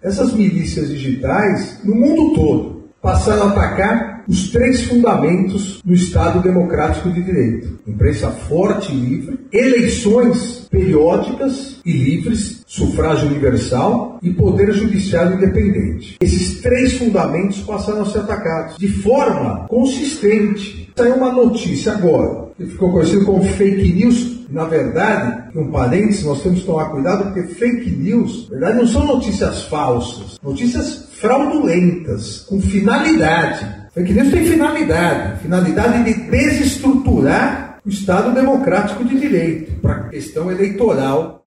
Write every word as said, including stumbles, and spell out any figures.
Essas milícias digitais, no mundo todo, passaram a atacar os três fundamentos do Estado Democrático de Direito: imprensa forte e livre, eleições periódicas e livres, sufrágio universal e poder judiciário independente. Esses três fundamentos passaram a ser atacados de forma consistente. Saiu uma notícia agora, que ficou conhecido como fake news. Na verdade, um parênteses, nós temos que tomar cuidado, porque fake news, na verdade, não são notícias falsas, notícias fraudulentas, com finalidade. Fake news tem finalidade, finalidade de desestruturar o Estado Democrático de Direito, para a questão eleitoral.